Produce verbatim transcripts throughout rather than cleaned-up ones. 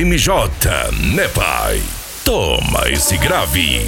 M J, né pai? Toma esse grave.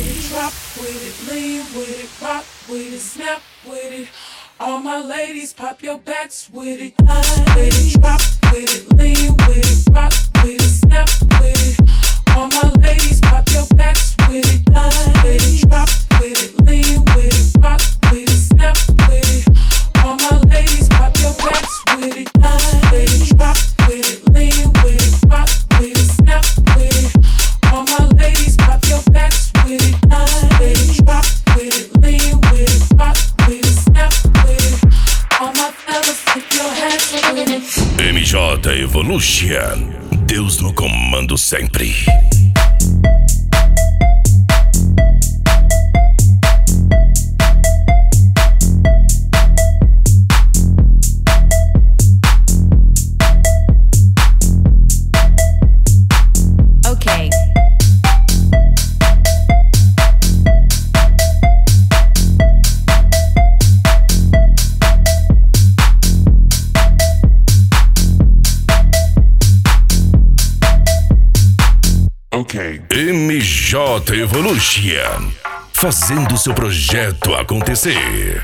All my ladies, pop your backs with it. Ladies, drop with it, lean with it, rock with it, snap with it. All my ladies, pop your backs with it. Ladies, drop with it, lean with it, rock with it, snap with it. All my ladies, pop your backs with it. Ladies, drop with it, lean with it, rock with it, snap with it. All my ladies, pop your backs with it. Ladies, drop with it, lean with it, rock with it, snap with it. All my fellas, put your hands with it. M J Evolution, Deus no comando sempre. Okay. M J Evolution, fazendo seu projeto acontecer.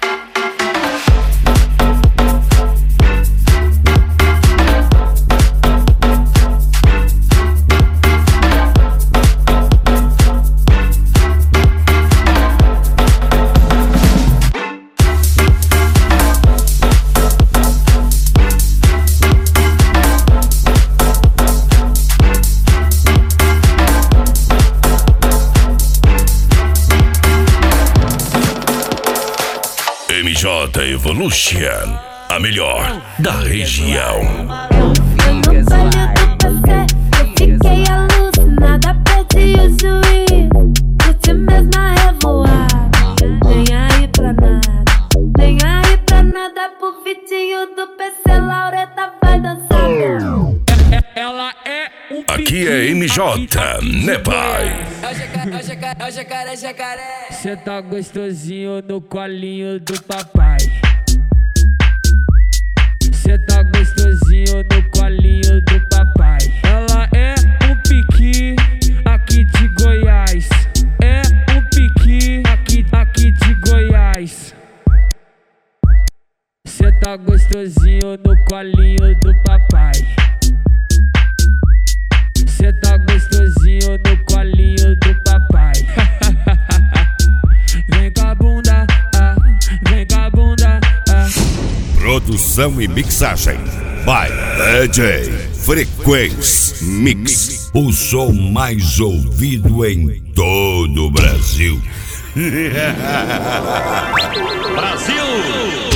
M J Evolution, a melhor da região. Eu não falho do passé, eu fiquei alucinada, perdi o juiz. Curti mesma revoada, nem aí pra nada, nem aí pra nada. Pro Vitinho do P C, Laureta vai dançar. Ela é um Aqui é M J, né pai? É o jacaré, jacaré. Cê tá gostosinho no colinho do papai. Cê tá gostosinho no colinho do papai. Ela é um piqui aqui de Goiás. É um piqui aqui, aqui de Goiás. Cê tá gostosinho no colinho do papai. Cê tá gostosinho no colinho do papai. Vem com a bunda, ah, vem com a bunda, ah. Produção e mixagem by D J Frequência Mix, o som mais ouvido em todo o Brasil. Brasil!